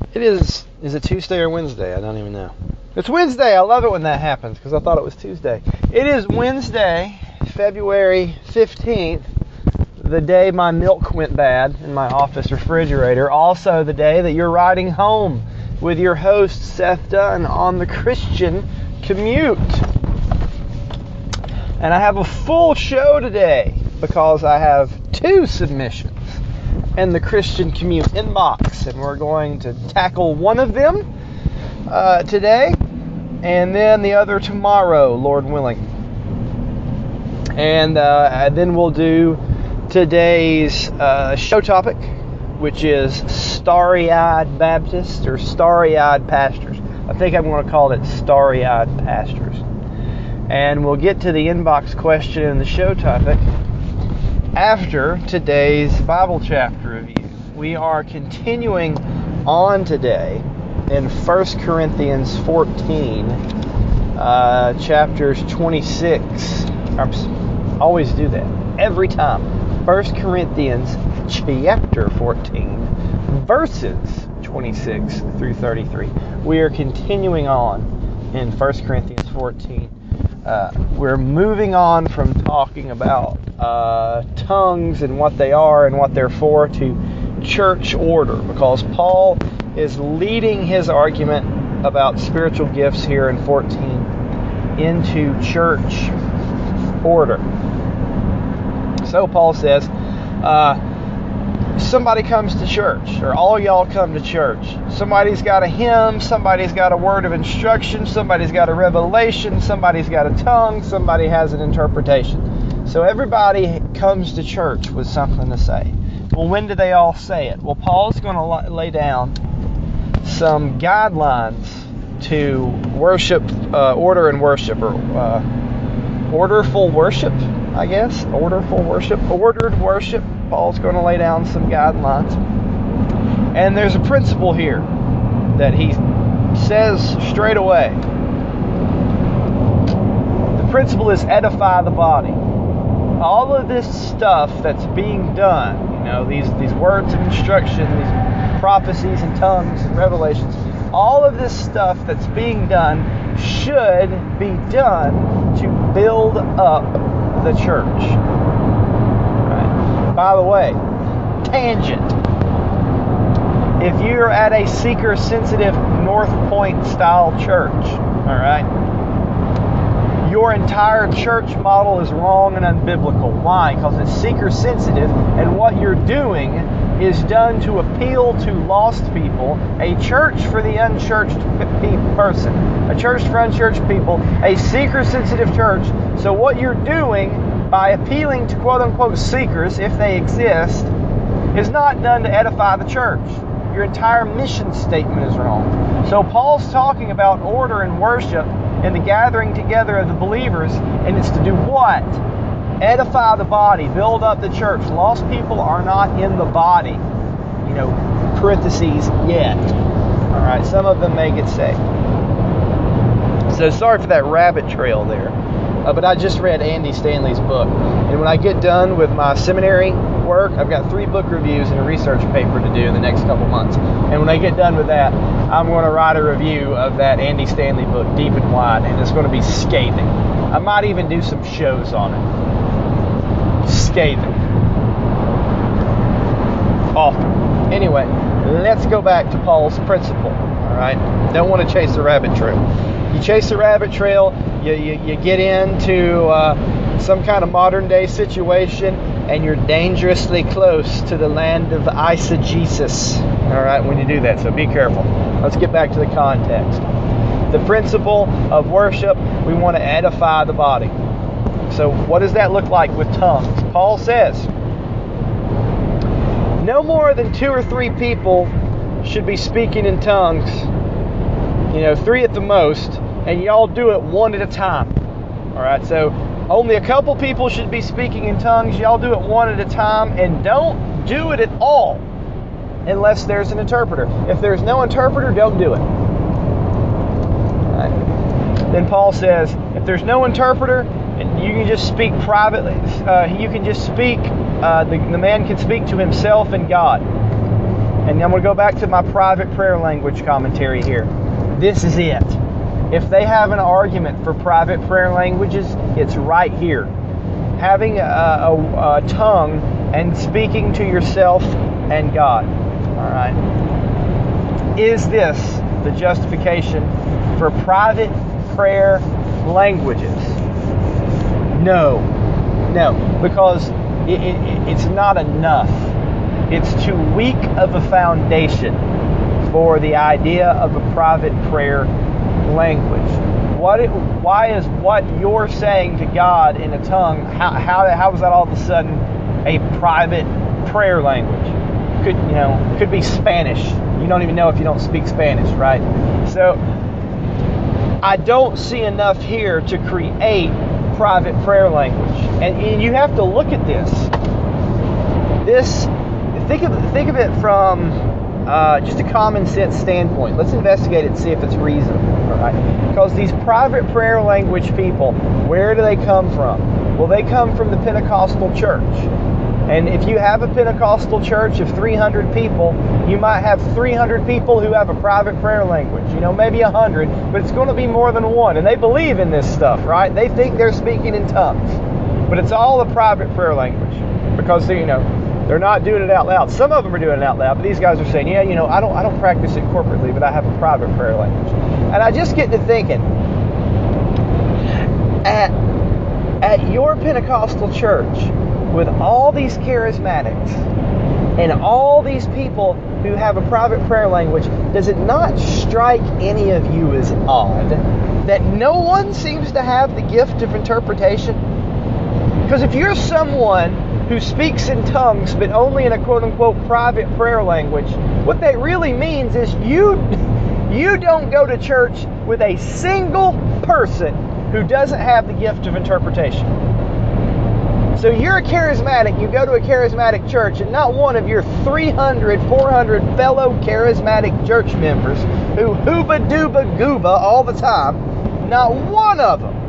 It is it Tuesday or Wednesday? I don't even know. It's Wednesday. I love it when that happens because I thought it was Tuesday. It is Wednesday, February 15th, the day my milk went bad in my office refrigerator. Also the day that you're riding home with your host, Seth Dunn, on the Christian Commute. And I have a full show today because I have 2 submissions in the Christian Commute inbox, and we're going to tackle one of them today, and then the other tomorrow, Lord willing. And then we'll do today's show topic, which is starry-eyed Baptists or starry-eyed pastors. I think I'm going to call it starry-eyed pastors. And we'll get to the inbox question and the show topic after today's Bible chapter review. We are continuing on today in 1 Corinthians 14, chapters 26. I always do that, every time. 1 Corinthians chapter 14, verses 26 through 33. We are continuing on in 1 Corinthians 14. We're moving on from talking about tongues and what they are and what they're for to church order, because Paul is leading his argument about spiritual gifts here in 14 into church order. So Paul says, somebody comes to church, or all y'all come to church. Somebody's got a hymn, somebody's got a word of instruction, somebody's got a revelation, somebody's got a tongue, somebody has an interpretation. So everybody comes to church with something to say. Well, when do they all say it? Well, Paul's going to lay down some guidelines to worship, order and worship, or orderful worship, I guess. Orderful worship, ordered worship. Paul's going to lay down some guidelines. And there's a principle here that he says straight away. The principle is edify the body. All of this stuff that's being done, these words of instruction, these prophecies and tongues and revelations, all of this stuff that's being done should be done to build up the church. By the way, tangent. If you're at a seeker-sensitive North Point style church, all right, your entire church model is wrong and unbiblical. Why? Because it's seeker-sensitive, and what you're doing is done to appeal to lost people, a church for the unchurched person, a church for unchurched people, a seeker-sensitive church. So what you're doing by appealing to quote-unquote seekers, if they exist, is not done to edify the church. Your entire mission statement is wrong. So Paul's talking about order and worship and the gathering together of the believers, and it's to do what? Edify the body, build up the church. Lost people are not in the body, parentheses, yet. All right, some of them may get saved. So sorry for that rabbit trail there. But I just read Andy Stanley's book. And when I get done with my seminary work, I've got 3 book reviews and a research paper to do in the next couple months. And when I get done with that, I'm going to write a review of that Andy Stanley book, Deep and Wide, and it's going to be scathing. I might even do some shows on it. Scathing. Awful. Anyway, let's go back to Paul's principle. All right? Don't want to chase the rabbit trail. You chase the rabbit trail, you get into some kind of modern day situation, and you're dangerously close to the land of eisegesis. All right, when you do that, so be careful. Let's get back to the context. The principle of worship, we want to edify the body. So what does that look like with tongues? Paul says, no more than 2 or 3 people should be speaking in tongues. 3 at the most, and y'all do it one at a time. All right, so only a couple people should be speaking in tongues. Y'all do it one at a time, and don't do it at all unless there's an interpreter. If there's no interpreter, don't do it. All right. Then Paul says, if there's no interpreter, you can just speak privately. You can just speak. The man can speak to himself and God. And I'm going to go back to my private prayer language commentary here. This is it. If they have an argument for private prayer languages, it's right here. Having a tongue and speaking to yourself and God. All right. Is this the justification for private prayer languages? No, because it's not enough. It's too weak of a foundation for the idea of a private prayer language. Why is what you're saying to God in a tongue, how is that all of a sudden a private prayer language? Could be Spanish. You don't even know if you don't speak Spanish, right? So I don't see enough here to create private prayer language. And you have to look at this. Think of it from just a common sense standpoint. Let's investigate it and see if it's reasonable. Right? Because these private prayer language people, where do they come from? Well, they come from the Pentecostal church. And if you have a Pentecostal church of 300 people, you might have 300 people who have a private prayer language. Maybe 100, but it's going to be more than one. And they believe in this stuff, right? They think they're speaking in tongues. But it's all a private prayer language because they're not doing it out loud. Some of them are doing it out loud, but these guys are saying, I don't practice it corporately, but I have a private prayer language. And I just get to thinking, at your Pentecostal church, with all these charismatics and all these people who have a private prayer language, does it not strike any of you as odd that no one seems to have the gift of interpretation? Because if you're someone who speaks in tongues but only in a quote-unquote private prayer language, what that really means is you don't go to church with a single person who doesn't have the gift of interpretation. So you're a charismatic, you go to a charismatic church, and not one of your 300, 400 fellow charismatic church members who hooba-dooba-gooba all the time, not one of them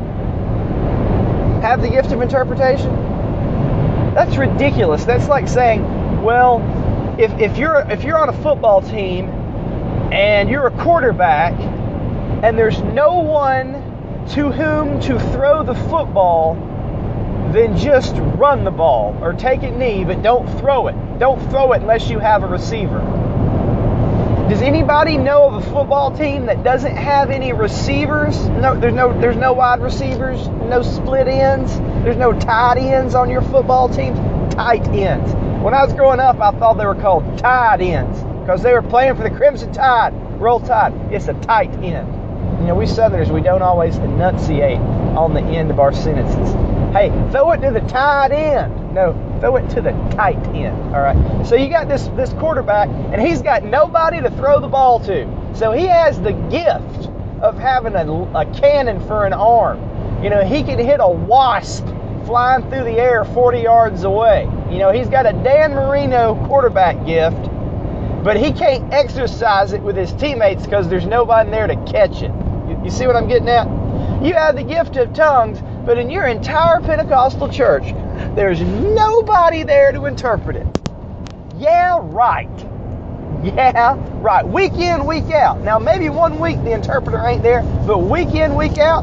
have the gift of interpretation? That's ridiculous. That's like saying, well, if you're on a football team and you're a quarterback and there's no one to whom to throw the football, then just run the ball or take a knee, but don't throw it. Don't throw it unless you have a receiver. Does anybody know of a football team that doesn't have any receivers? No, there's no wide receivers, no split ends, there's no tight ends on your football team. Tight ends. When I was growing up, I thought they were called tight ends because they were playing for the Crimson Tide. Roll Tide. It's a tight end. We Southerners, we don't always enunciate on the end of our sentences. Hey, throw it to the tight end. No, throw it to the tight end. All right. So you got this quarterback, and he's got nobody to throw the ball to. So he has the gift of having a cannon for an arm. He can hit a wasp flying through the air 40 yards away. He's got a Dan Marino quarterback gift, but he can't exercise it with his teammates because there's nobody there to catch it. You see what I'm getting at? You have the gift of tongues, but in your entire Pentecostal church, there's nobody there to interpret it. Yeah, right. Yeah, right. Week in, week out. Now, maybe one week the interpreter ain't there, but week in, week out,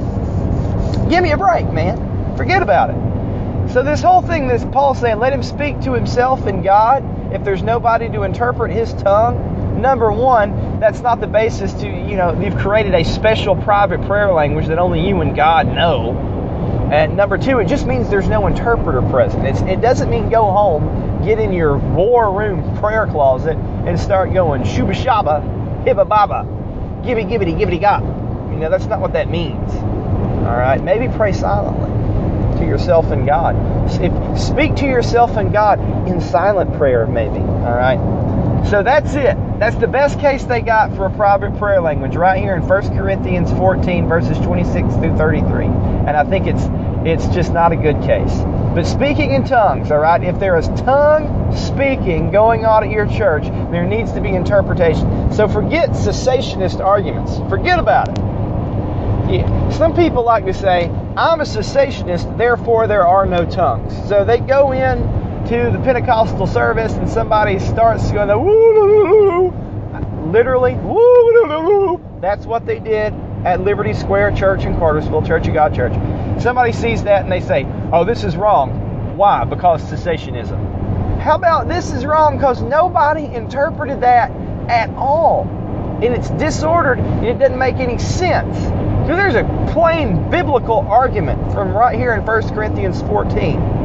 give me a break, man. Forget about it. So this whole thing, this Paul's saying, let him speak to himself and God if there's nobody to interpret his tongue. Number one, that's not the basis to, you've created a special private prayer language that only you and God know. And number two, it just means there's no interpreter present. It doesn't mean go home, get in your war room prayer closet, and start going shuba shaba, hibba baba, gibby gibbity gibbity gop. That's not what that means. All right, maybe pray silently to yourself and God. Speak to yourself and God in silent prayer, maybe. All right. So that's it. That's the best case they got for a private prayer language right here in 1 Corinthians 14, verses 26 through 33. And I think it's just not a good case. But speaking in tongues, all right, if there is tongue speaking going on at your church, there needs to be interpretation. So forget cessationist arguments. Forget about it. Yeah. Some people like to say, I'm a cessationist, therefore there are no tongues. So they go in to the Pentecostal service and somebody starts going, woo, literally, woo, that's what they did at Liberty Square Church in Cartersville, Church of God Church. Somebody sees that and they say, oh, this is wrong. Why? Because cessationism. How about this is wrong because nobody interpreted that at all. And it's disordered and it doesn't make any sense. So there's a plain biblical argument from right here in 1 Corinthians 14.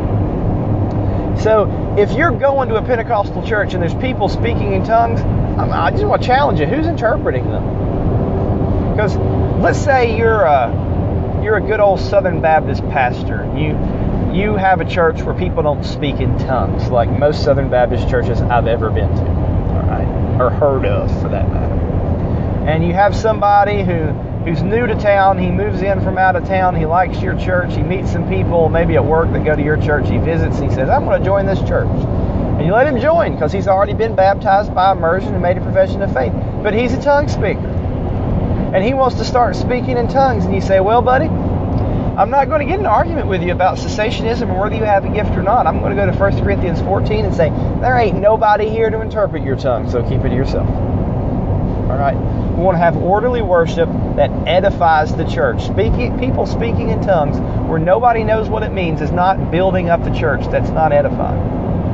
So if you're going to a Pentecostal church and there's people speaking in tongues, I just want to challenge you. Who's interpreting them? Because let's say you're a good old Southern Baptist pastor. You have a church where people don't speak in tongues, like most Southern Baptist churches I've ever been to, all right, or heard of for that matter. And you have somebody who's new to town. He moves in from out of town. He likes your church. He meets some people maybe at work that go to your church. He visits. He says, I'm going to join this church. And you let him join because he's already been baptized by immersion and made a profession of faith. But he's a tongue speaker. And he wants to start speaking in tongues. And you say, well, buddy, I'm not going to get in an argument with you about cessationism or whether you have a gift or not. I'm going to go to 1 Corinthians 14 and say, there ain't nobody here to interpret your tongue, so keep it to yourself. All right? We want to have orderly worship that edifies the church. People speaking in tongues where nobody knows what it means is not building up the church. That's not edifying.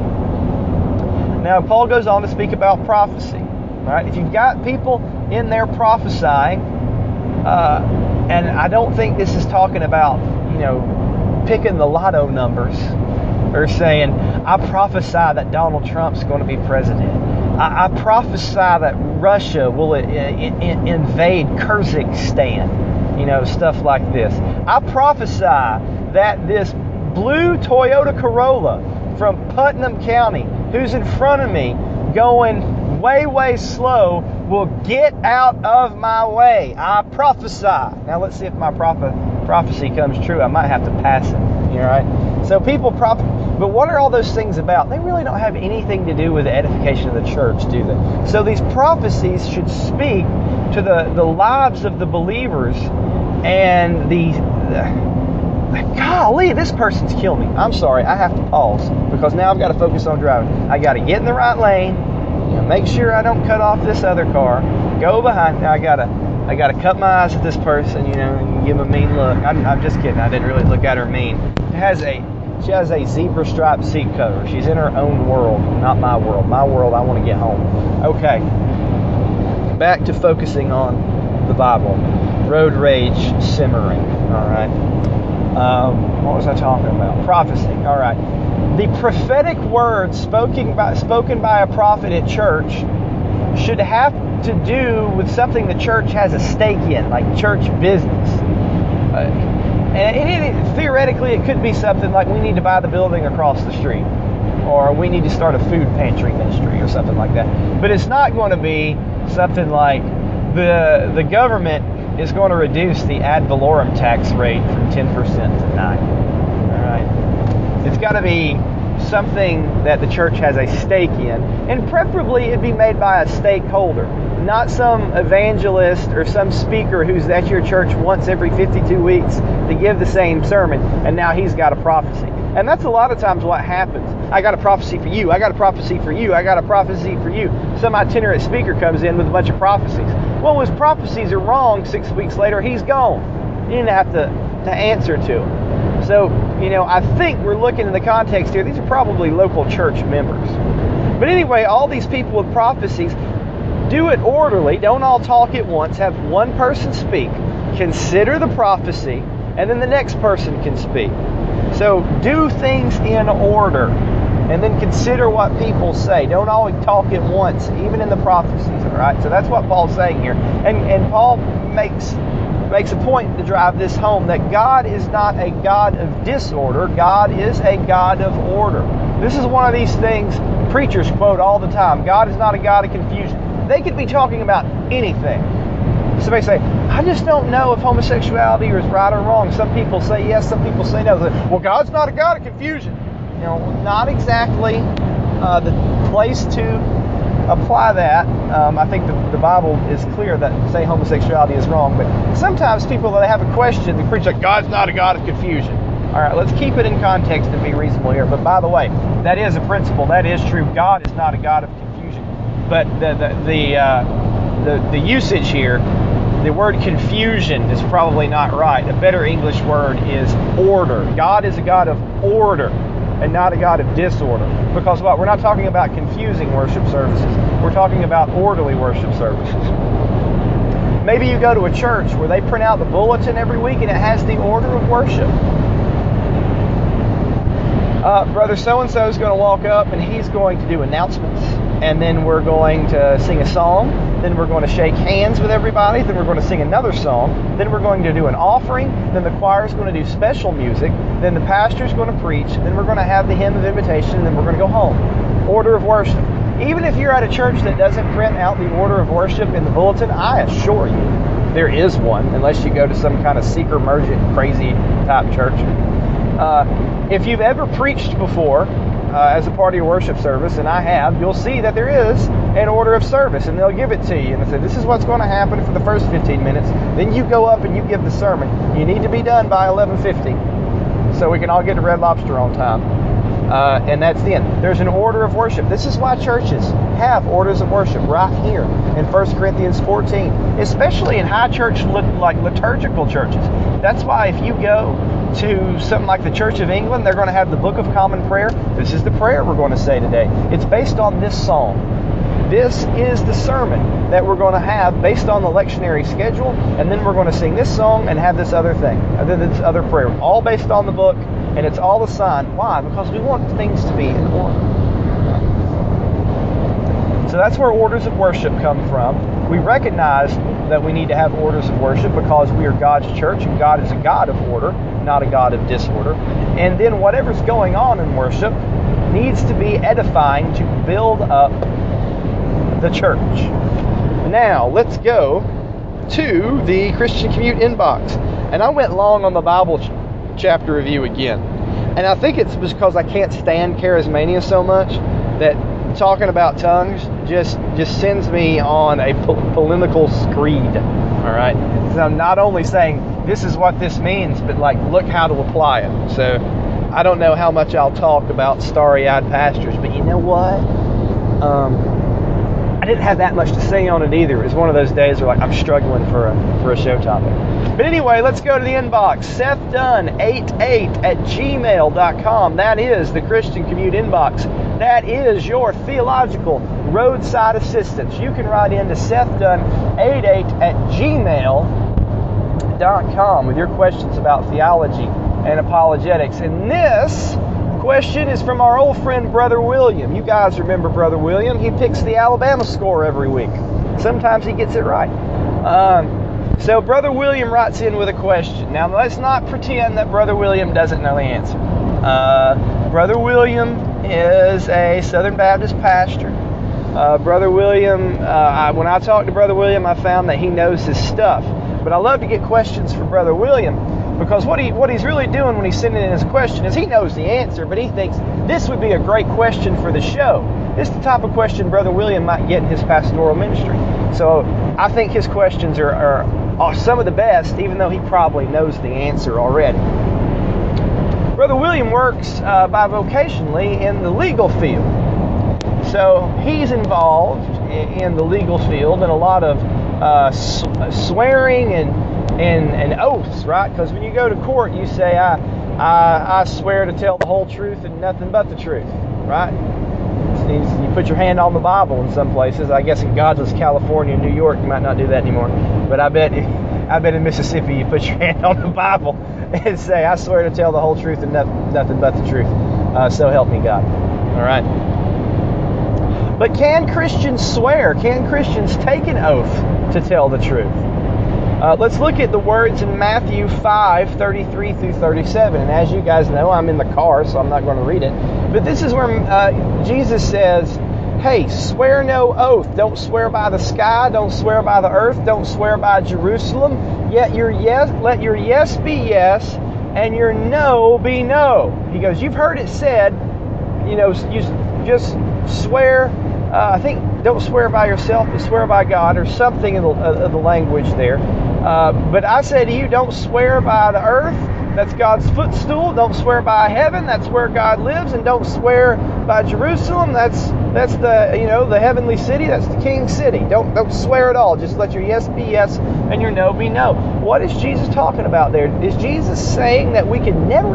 Now, Paul goes on to speak about prophecy. All right? If you've got people in there prophesying, and I don't think this is talking about, picking the lotto numbers or saying, I prophesy that Donald Trump's going to be president. I prophesy that Russia will invade Kyrgyzstan, stuff like this. I prophesy that this blue Toyota Corolla from Putnam County, who's in front of me, going way, way slow, will get out of my way. I prophesy. Now let's see if my prophecy comes true. I might have to pass it. All right? So people but what are all those things about? They really don't have anything to do with the edification of the church, do they? So these prophecies should speak to the lives of the believers and golly, this person's killing me. I'm sorry, I have to pause because now I've got to focus on driving. I got to get in the right lane, make sure I don't cut off this other car, go behind. Now I gotta cut my eyes at this person, and give them a mean look. I'm just kidding. I didn't really look at her mean. She has a zebra striped seat cover. She's in her own world, not my world. My world, I want to get home. Okay. Back to focusing on the Bible. Road rage simmering. All right. What was I talking about? Prophecy. All right. The prophetic words spoken by a prophet at church should have to do with something the church has a stake in, like church business. And theoretically, it could be something like we need to buy the building across the street, or we need to start a food pantry ministry or something like that. But it's not going to be something like the government is going to reduce the ad valorem tax rate from 10% to 9%. All right, it's got to be something that the church has a stake in, and preferably it'd be made by a stakeholder, not some evangelist or some speaker who's at your church once every 52 weeks to give the same sermon, and now he's got a prophecy. And that's a lot of times what happens. I got a prophecy for you. I got a prophecy for you. I got a prophecy for you. Some itinerant speaker comes in with a bunch of prophecies. Well, his prophecies are wrong. 6 weeks later, he's gone. You didn't have to answer to him. So, I think we're looking in the context here. These are probably local church members. But anyway, all these people with prophecies, do it orderly. Don't all talk at once. Have one person speak. Consider the prophecy, and then the next person can speak. So do things in order, and then consider what people say. Don't always talk at once, even in the prophecies. All right. So that's what Paul's saying here, and Paul makes a point to drive this home that God is not a God of disorder. God is a God of order. This is one of these things preachers quote all the time. God is not a God of confusion. They could be talking about anything. Somebody say, I just don't know if homosexuality is right or wrong. Some people say yes, some people say no. Well, God's not a God of confusion. Not exactly the place to apply that. I think the Bible is clear that say homosexuality is wrong, but sometimes people, when they have a question, they preach like God's not a God of confusion. All right, let's keep it in context and be reasonable here. But by the way, that is a principle. That is true. God is not a God of confusion. But the usage here, the word confusion is probably not right. A better English word is order. God is a God of order and not a God of disorder. Because what? We're not talking about confusing worship services. We're talking about orderly worship services. Maybe you go to a church where they print out the bulletin every week and it has the order of worship. Brother so-and-so is going to walk up and he's going to do announcements. And then we're going to sing a song. Then we're going to shake hands with everybody. Then we're going to sing another song. Then we're going to do an offering. Then the choir is going to do special music. Then the pastor is going to preach. Then we're going to have the hymn of invitation. And then we're going to go home. Order of worship. Even if you're at a church that doesn't print out the order of worship in the bulletin, I assure you there is one, unless you go to some kind of seeker-emergent, crazy type church. If you've ever preached before as a part of your worship service, and I have, you'll see that there is an order of service, and they'll give it to you. And they say, this is what's going to happen for the first 15 minutes. Then you go up and you give the sermon. You need to be done by 11:50 so we can all get to Red Lobster on time. And that's the end. There's an order of worship. This is why churches have orders of worship right here in 1 Corinthians 14, especially in high church, like liturgical churches. That's why if you go to something like the Church of England, they're going to have the Book of Common Prayer. This is the prayer we're going to say today. It's based on this psalm. This is the sermon that we're going to have based on the lectionary schedule, and then we're going to sing this song and have this other thing, this other prayer, all based on the book, and it's all assigned. Why? Because we want things to be in order. So that's where orders of worship come from. We recognize that we need to have orders of worship because we are God's church, and God is a God of order, not a God of disorder. And then whatever's going on in worship needs to be edifying to build up the church. Now, let's go to the Christian Commute inbox. And I went long on the Bible chapter review again. And I think it's because I can't stand charismania so much that talking about tongues just sends me on a polemical screed. All right? So I'm not only saying this is what this means, but like, look how to apply it. So I don't know how much I'll talk about starry-eyed pastors, but you know what? I didn't have that much to say on it either. It was one of those days where like I'm struggling for a show topic. But anyway, let's go to the inbox. SethDunn88@gmail.com. That is the Christian Commute inbox. That is your theological roadside assistance. You can write in to SethDunn88@gmail.com with your questions about theology and apologetics. And this question is from our old friend Brother William. You guys remember Brother William? He picks the Alabama score every week. Sometimes he gets it right. So Brother William writes in with a question. Now let's not pretend that Brother William doesn't know the answer. Brother William is a Southern Baptist pastor. Brother William, when I talked to Brother William, I found that he knows his stuff. But I love to get questions from Brother William, because what he's really doing when he's sending in his question is he knows the answer, but he thinks this would be a great question for the show. This is the type of question Brother William might get in his pastoral ministry. So I think his questions are some of the best, even though he probably knows the answer already. Brother William works bivocationally in the legal field. So he's involved in the legal field and a lot of swearing and oaths, right? Because when you go to court, you say, I swear to tell the whole truth and nothing but the truth, right? You put your hand on the Bible in some places. I guess in Godless, California, and New York, you might not do that anymore. But I bet in Mississippi, you put your hand on the Bible and say, I swear to tell the whole truth and nothing but the truth. So help me God. All right. But can Christians swear? Can Christians take an oath to tell the truth? Let's look at the words in Matthew 5:33 through 37. And as you guys know, I'm in the car, so I'm not going to read it. But this is where Jesus says, hey, swear no oath. Don't swear by the sky. Don't swear by the earth. Don't swear by Jerusalem. Yet let your yes be yes and your no be no. He goes, you've heard it said, you just swear. I think don't swear by yourself, but swear by God, or something of the language there. But I say to you, don't swear by the earth, That's God's footstool. Don't swear by heaven. That's where God lives. And don't swear by Jerusalem. That's the the heavenly city. That's the King's city. Don't swear at all. Just let your yes be yes and your no be no. What is Jesus talking about there? Is Jesus saying that we can never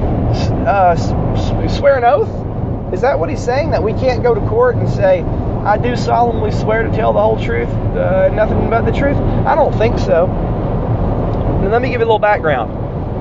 swear an oath? Is that what he's saying? That we can't go to court and say, I do solemnly swear to tell the whole truth, nothing but the truth? I don't think so. And let me give you a little background.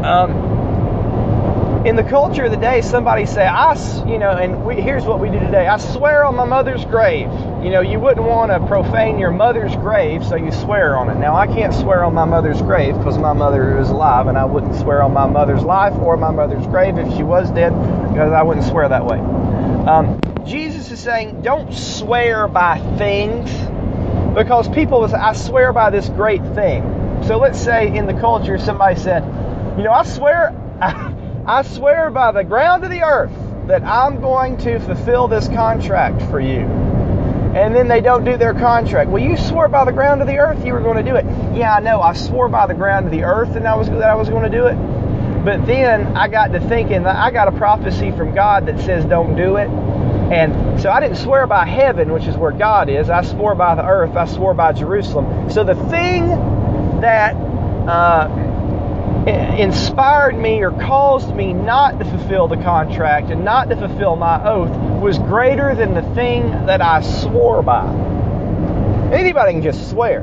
In the culture of the day, somebody say, here's what we do today. I swear on my mother's grave. You wouldn't want to profane your mother's grave, so you swear on it. Now, I can't swear on my mother's grave because my mother is alive, and I wouldn't swear on my mother's life or my mother's grave if she was dead, because I wouldn't swear that way. Jesus is saying, don't swear by things, because people will say, I swear by this great thing. So let's say in the culture somebody said, I swear by the ground of the earth that I'm going to fulfill this contract for you. And then they don't do their contract. Well, you swore by the ground of the earth you were going to do it. Yeah, I know. I swore by the ground of the earth that I was going to do it. But then I got to thinking that I got a prophecy from God that says don't do it. And so I didn't swear by heaven, which is where God is. I swore by the earth. I swore by Jerusalem. So the thing that inspired me or caused me not to fulfill the contract and not to fulfill my oath was greater than the thing that I swore by. Anybody can just swear.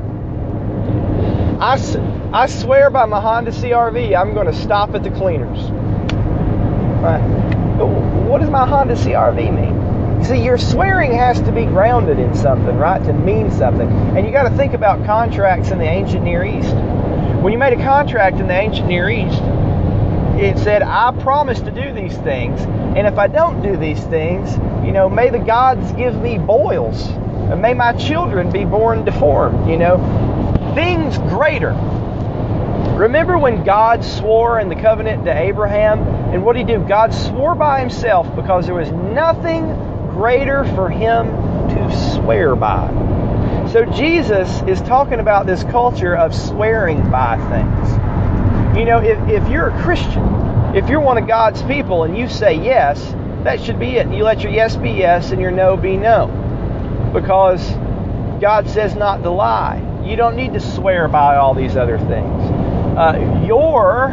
I swear by my Honda CR-V I'm going to stop at the cleaners. Right. But what does my Honda CR-V mean? You see, your swearing has to be grounded in something, right, to mean something. And you got to think about contracts in the ancient Near East. When you made a contract in the ancient Near East, it said, I promise to do these things, and if I don't do these things, may the gods give me boils, and may my children be born deformed, things greater. Remember when God swore in the covenant to Abraham, and what did he do? God swore by himself because there was nothing greater for him to swear by. So Jesus is talking about this culture of swearing by things. If you're a Christian, if you're one of God's people and you say yes, that should be it. You let your yes be yes and your no be no. Because God says not to lie. You don't need to swear by all these other things. Your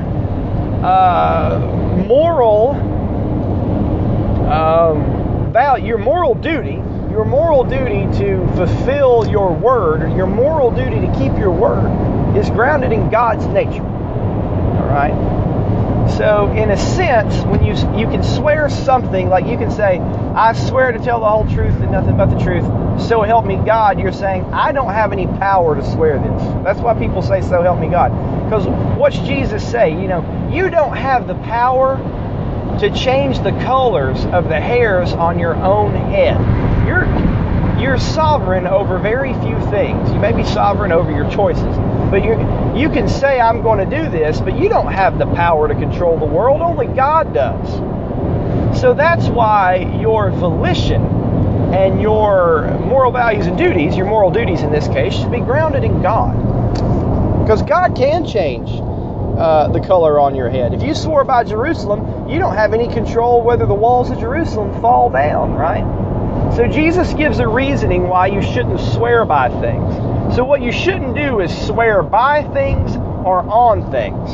moral duty to fulfill your word, or your moral duty to keep your word, is grounded in God's nature. All right. So, in a sense, when you can swear something, like you can say, I swear to tell the whole truth and nothing but the truth, so help me God, you're saying, I don't have any power to swear this. That's why people say, so help me God. Because what's Jesus say? You don't have the power to change the colors of the hairs on your own head. You're sovereign over very few things. You may be sovereign over your choices, but you can say, I'm going to do this, but you don't have the power to control the world. Only God does. So that's why your volition and your moral values and duties, your moral duties in this case, should be grounded in God. Because God can change the color on your head. If you swore by Jerusalem, you don't have any control whether the walls of Jerusalem fall down, right? So Jesus gives a reasoning why you shouldn't swear by things. So what you shouldn't do is swear by things or on things.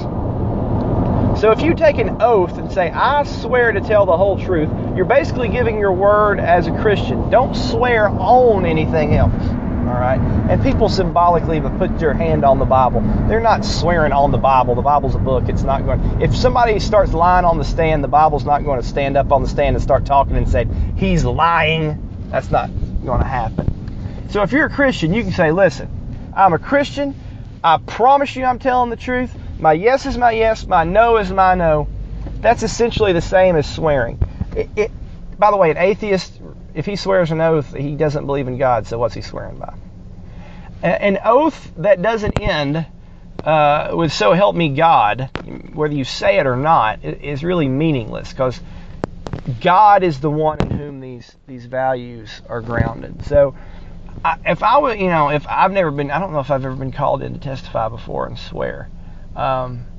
So if you take an oath and say, I swear to tell the whole truth, you're basically giving your word as a Christian. Don't swear on anything else. All right? And people symbolically have put their hand on the Bible. They're not swearing on the Bible. The Bible's a book. It's not going. If somebody starts lying on the stand, the Bible's not going to stand up on the stand and start talking and say, he's lying. That's not going to happen. So if you're a Christian, you can say, listen, I'm a Christian. I promise you I'm telling the truth. My yes is my yes. My no is my no. That's essentially the same as swearing. By the way, an atheist, if he swears an oath, he doesn't believe in God, so what's he swearing by? An oath that doesn't end with so help me God, whether you say it or not, is really meaningless, because God is the one in whom these values are grounded. So if I've never been, I don't know if I've ever been called in to testify before and swear.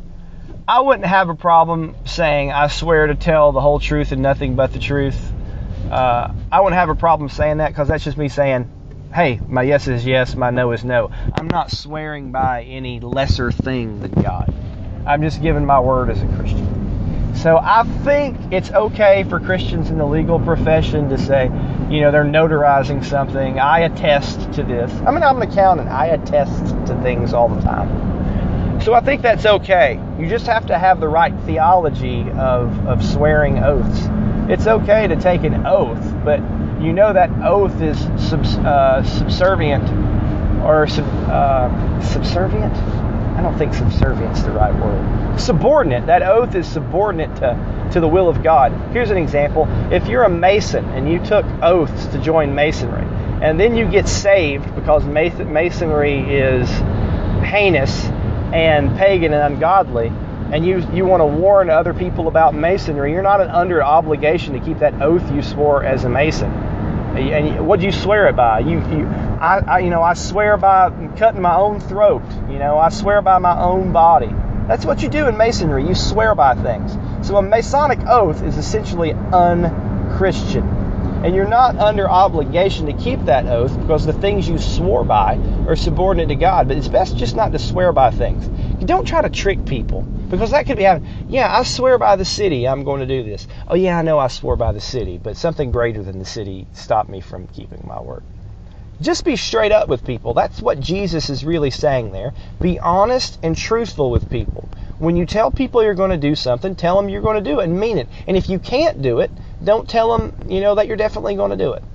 I wouldn't have a problem saying, I swear to tell the whole truth and nothing but the truth. I wouldn't have a problem saying that, because that's just me saying, hey, my yes is yes, my no is no. I'm not swearing by any lesser thing than God. I'm just giving my word as a Christian. So I think it's okay for Christians in the legal profession to say, they're notarizing something. I attest to this. I'm an accountant. I attest to things all the time. So I think that's okay. You just have to have the right theology of swearing oaths. It's okay to take an oath, but that oath is subservient or subservient? I don't think subservient's the right word. Subordinate. That oath is subordinate to the will of God. Here's an example. If you're a Mason and you took oaths to join Masonry, and then you get saved because Masonry is heinous and pagan and ungodly, and you want to warn other people about Masonry, you're not under obligation to keep that oath you swore as a Mason. And what do you swear it by? I swear by cutting my own throat. I swear by my own body. That's what you do in Masonry. You swear by things. So a Masonic oath is essentially unchristian. And you're not under obligation to keep that oath because the things you swore by are subordinate to God. But it's best just not to swear by things. You don't try to trick people, because that could be happening. Yeah, I swear by the city I'm going to do this. Oh yeah, I know I swore by the city, but something greater than the city stopped me from keeping my word. Just be straight up with people. That's what Jesus is really saying there. Be honest and truthful with people. When you tell people you're going to do something, tell them you're going to do it and mean it. And if you can't do it, don't tell them, that you're definitely going to do it.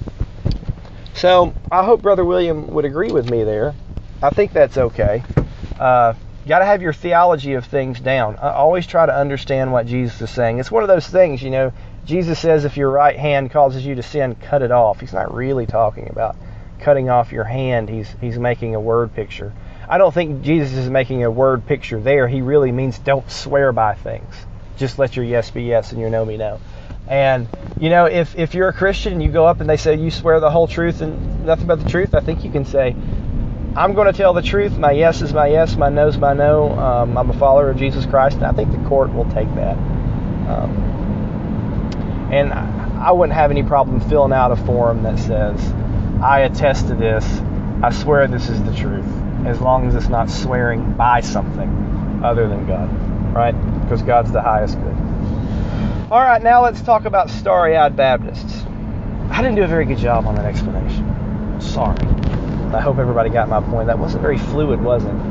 So I hope Brother William would agree with me there. I think that's okay. You got to have your theology of things down. I always try to understand what Jesus is saying. It's one of those things, Jesus says if your right hand causes you to sin, cut it off. He's not really talking about cutting off your hand. He's making a word picture. I don't think Jesus is making a word picture there. He really means don't swear by things. Just let your yes be yes and your no be no. And, if you're a Christian and you go up and they say you swear the whole truth and nothing but the truth, I think you can say, I'm going to tell the truth. My yes is my yes. My no is my no. I'm a follower of Jesus Christ. And I think the court will take that. And I wouldn't have any problem filling out a form that says, I attest to this. I swear this is the truth. As long as it's not swearing by something other than God. Right? Because God's the highest good. All right, now let's talk about starry-eyed Baptists. I didn't do a very good job on that explanation. Sorry. I hope everybody got my point. That wasn't very fluid, was it?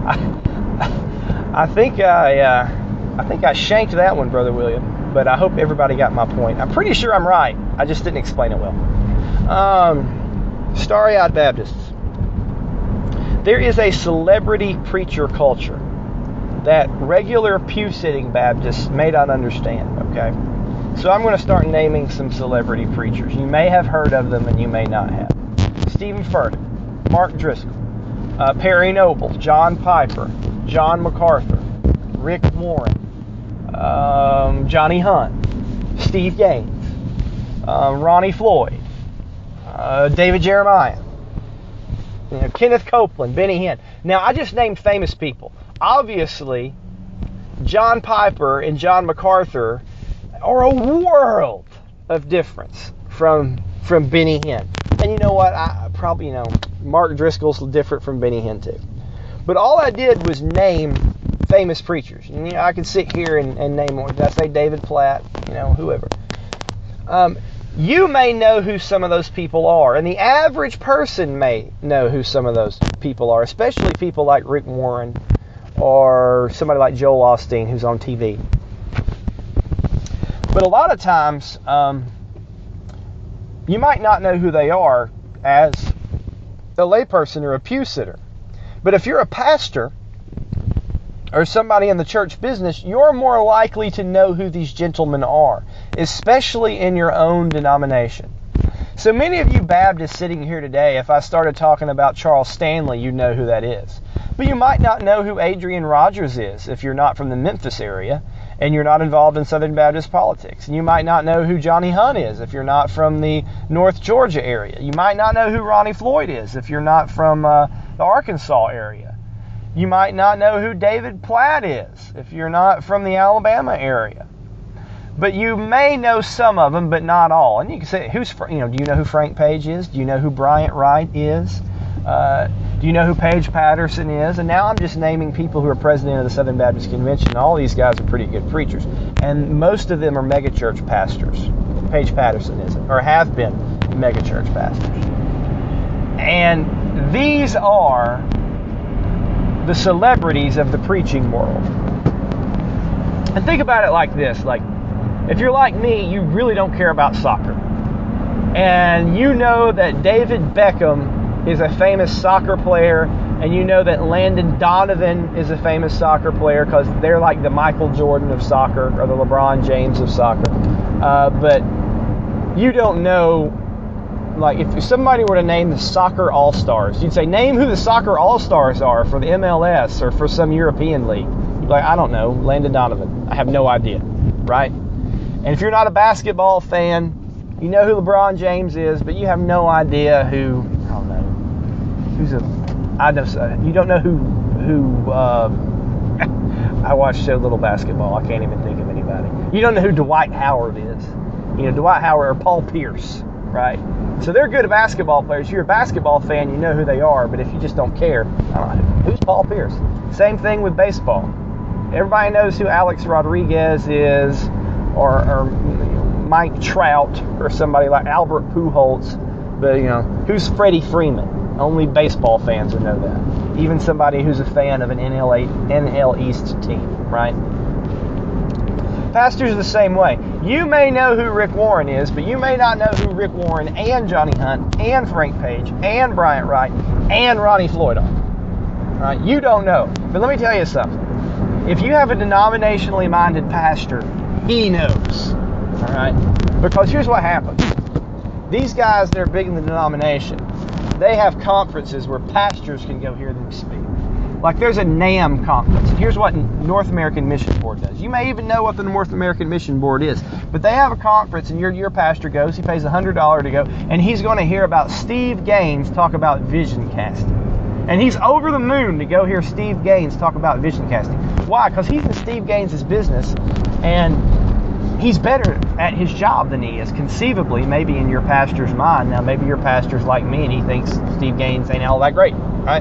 I think I shanked that one, Brother William. But I hope everybody got my point. I'm pretty sure I'm right. I just didn't explain it well. Starry-eyed Baptists. There is a celebrity preacher culture that regular pew-sitting Baptists may not understand, okay? So I'm going to start naming some celebrity preachers. You may have heard of them and you may not have. Stephen Furtick, Mark Driscoll, Perry Noble, John Piper, John MacArthur, Rick Warren, Johnny Hunt, Steve Gaines, Ronnie Floyd, David Jeremiah, Kenneth Copeland, Benny Hinn. Now, I just named famous people. Obviously, John Piper and John MacArthur are a world of difference from Benny Hinn. And you know what? I probably, Mark Driscoll's different from Benny Hinn too. But all I did was name famous preachers. And, I could sit here and name more. Did I say David Platt? Whoever. You may know who some of those people are, and the average person may know who some of those people are, especially people like Rick Warren or somebody like Joel Osteen who's on TV. But a lot of times, you might not know who they are as a layperson or a pew sitter. But if you're a pastor or somebody in the church business, you're more likely to know who these gentlemen are, especially in your own denomination. So many of you Baptists sitting here today, if I started talking about Charles Stanley, you'd know who that is. But you might not know who Adrian Rogers is if you're not from the Memphis area and you're not involved in Southern Baptist politics. And you might not know who Johnny Hunt is if you're not from the North Georgia area. You might not know who Ronnie Floyd is if you're not from the Arkansas area. You might not know who David Platt is if you're not from the Alabama area. But you may know some of them, but not all. And you can say, do you know who Frank Page is? Do you know who Bryant Wright is? Do you know who Paige Patterson is? And now I'm just naming people who are president of the Southern Baptist Convention. All these guys are pretty good preachers. And most of them are megachurch pastors. Paige Patterson isn't, or have been megachurch pastors. And these are the celebrities of the preaching world. And think about it like this. Like, if you're like me, you really don't care about soccer. And you know that David Beckham is a famous soccer player, and you know that Landon Donovan is a famous soccer player because they're like the Michael Jordan of soccer or the LeBron James of soccer. But you don't know, like, if somebody were to name the soccer all-stars, you'd say, name who the soccer all-stars are for the MLS or for some European league. You'd be like, I don't know, Landon Donovan. I have no idea, right? And if you're not a basketball fan, you know who LeBron James is, but you have no idea who, I don't know, you don't know who I watched so little basketball, I can't even think of anybody. You don't know who Dwight Howard is. You know, Dwight Howard or Paul Pierce, right? So they're good basketball players. If you're a basketball fan, you know who they are, but if you just don't care, I don't know, who's Paul Pierce? Same thing with baseball. Everybody knows who Alex Rodriguez is, or Mike Trout, or somebody like Albert Pujols, but who's Freddie Freeman? Only baseball fans would know that. Even somebody who's a fan of an NL East team, right? Pastors are the same way. You may know who Rick Warren is, but you may not know who Rick Warren and Johnny Hunt and Frank Page and Bryant Wright and Ronnie Floyd are. Right? You don't know. But let me tell you something. If you have a denominationally minded pastor, he knows. All right? Because here's what happens. These guys that are big in the denomination, they have conferences where pastors can go hear them speak. Like there's a NAM conference. And here's what North American Mission Board does. You may even know what the North American Mission Board is. But they have a conference and your pastor goes. He pays $100 to go. And he's going to hear about Steve Gaines talk about vision casting. And he's over the moon to go hear Steve Gaines talk about vision casting. Why? Because he's in Steve Gaines' business. And he's better at his job than he is, conceivably, maybe in your pastor's mind. Now, maybe your pastor's like me and he thinks Steve Gaines ain't all that great, right?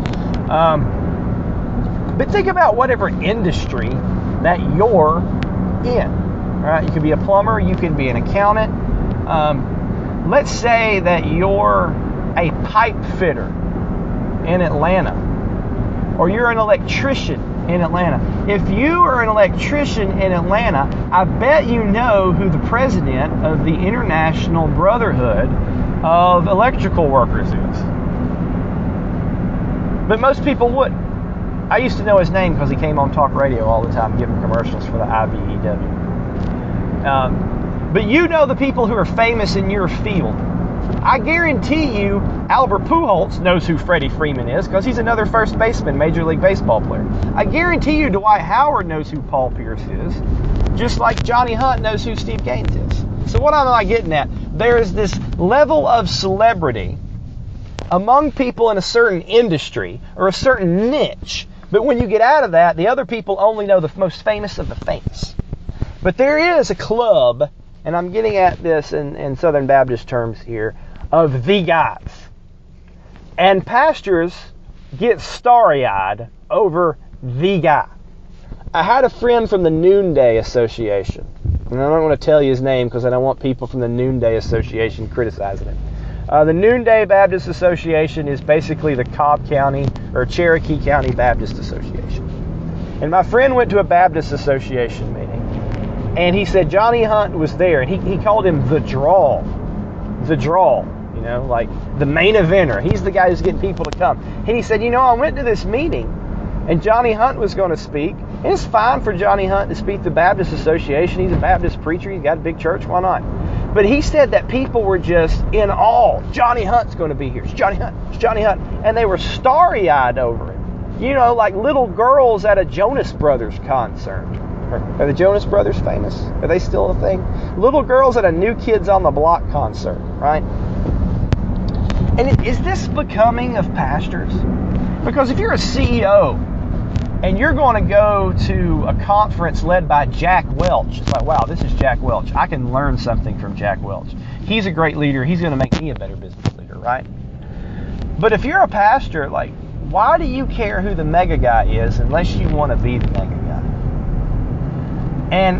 But think about whatever industry that you're in, all right? You could be a plumber, you could be an accountant. Let's say that you're a pipe fitter in Atlanta, or you're an electrician in Atlanta. If you are an electrician in Atlanta, I bet you know who the president of the International Brotherhood of Electrical Workers is. But most people wouldn't. I used to know his name because he came on talk radio all the time giving commercials for the IBEW. But you know the people who are famous in your field. I guarantee you Albert Pujols knows who Freddie Freeman is because he's another first baseman, Major League Baseball player. I guarantee you Dwight Howard knows who Paul Pierce is, just like Johnny Hunt knows who Steve Gaines is. So what am I getting at? There is this level of celebrity among people in a certain industry or a certain niche. But when you get out of that, the other people only know the most famous of the famous. But there is a club, and I'm getting at this in Southern Baptist terms here, of the guys. And pastors get starry-eyed over the guy. I had a friend from the Noonday Association. And I don't want to tell you his name because I don't want people from the Noonday Association criticizing it. The Noonday Baptist Association is basically the Cobb County or Cherokee County Baptist Association. And my friend went to a Baptist Association meeting, and he said Johnny Hunt was there, and he called him the draw, like the main eventer. He's the guy who's getting people to come. And he said, I went to this meeting, and Johnny Hunt was going to speak, and it's fine for Johnny Hunt to speak to the Baptist Association. He's a Baptist preacher. He's got a big church. Why not? But he said that people were just in awe. Johnny Hunt's going to be here. It's Johnny Hunt. It's Johnny Hunt. And they were starry-eyed over it. Like little girls at a Jonas Brothers concert. Are the Jonas Brothers famous? Are they still a thing? Little girls at a New Kids on the Block concert, right? And is this becoming of pastors? Because if you're a CEO and you're going to go to a conference led by Jack Welch, it's like, wow, this is Jack Welch. I can learn something from Jack Welch. He's a great leader. He's going to make me a better business leader, right? But if you're a pastor, like, why do you care who the mega guy is unless you want to be the mega guy? And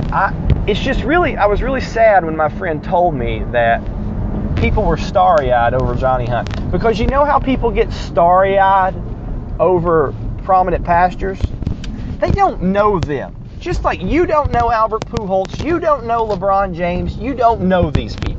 I was really sad when my friend told me that people were starry-eyed over Johnny Hunt. Because you know how people get starry-eyed over prominent pastors? They don't know them. Just like you don't know Albert Pujols, you don't know LeBron James, you don't know these people.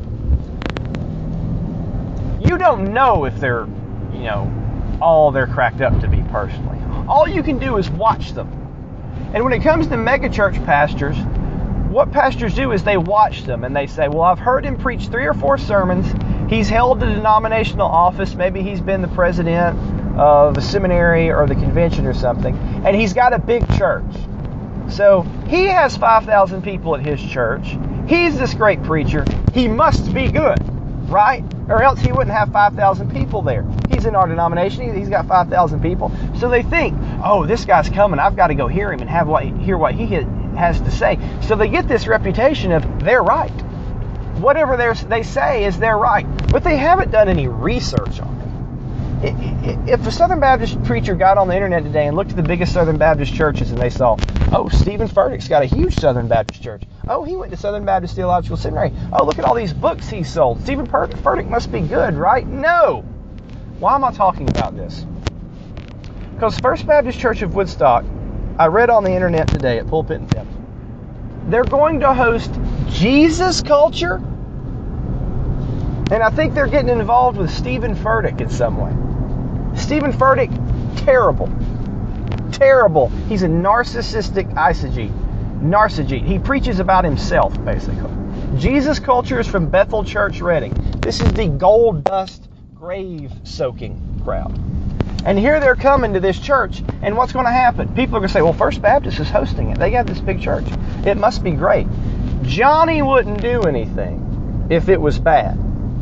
You don't know if they're, all they're cracked up to be personally. All you can do is watch them. And when it comes to megachurch pastors, what pastors do is they watch them and they say, well, I've heard him preach 3 or 4 sermons. He's held a denominational office. Maybe he's been the president of a seminary or the convention or something. And he's got a big church. So he has 5,000 people at his church. He's this great preacher. He must be good, right? Or else he wouldn't have 5,000 people there. He's in our denomination. He's got 5,000 people. So they think, oh, this guy's coming. I've got to go hear him and hear what he has to say. So they get this reputation of they're right. Whatever they say is they're right. But they haven't done any research on it. If a Southern Baptist preacher got on the internet today and looked at the biggest Southern Baptist churches and they saw, oh, Stephen Furtick's got a huge Southern Baptist church. Oh, he went to Southern Baptist Theological Seminary. Oh, look at all these books he sold. Stephen Furtick must be good, right? No. Why am I talking about this? Because First Baptist Church of Woodstock, I read on the internet today at Pulpit and Tips, they're going to host Jesus Culture, and I think they're getting involved with Stephen Furtick in some way. Stephen Furtick, terrible. Terrible. He's a narcissistic narcissist. He preaches about himself, basically. Jesus Culture is from Bethel Church, Reading. This is the gold dust, grave-soaking crowd. And here they're coming to this church, and what's going to happen? People are going to say, well, First Baptist is hosting it. They got this big church. It must be great. Johnny wouldn't do anything if it was bad.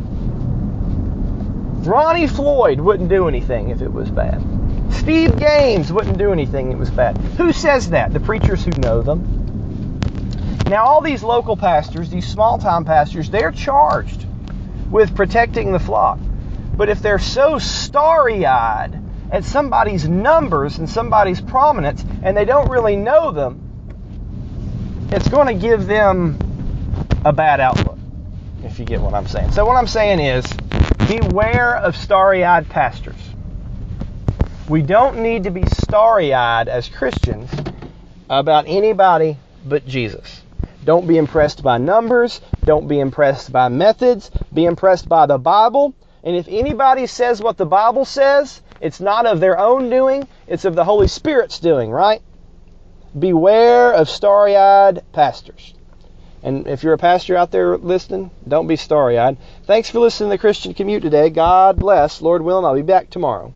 Ronnie Floyd wouldn't do anything if it was bad. Steve Gaines wouldn't do anything if it was bad. Who says that? The preachers who know them. Now, all these local pastors, these small-time pastors, they're charged with protecting the flock. But if they're so starry-eyed at somebody's numbers and somebody's prominence, and they don't really know them, it's going to give them a bad outlook, if you get what I'm saying. So what I'm saying is, beware of starry-eyed pastors. We don't need to be starry-eyed as Christians about anybody but Jesus. Don't be impressed by numbers. Don't be impressed by methods. Be impressed by the Bible. And if anybody says what the Bible says, it's not of their own doing, it's of the Holy Spirit's doing, right? Beware of starry-eyed pastors. And if you're a pastor out there listening, don't be starry-eyed. Thanks for listening to the Christian Commute today. God bless. Lord willing, I'll be back tomorrow.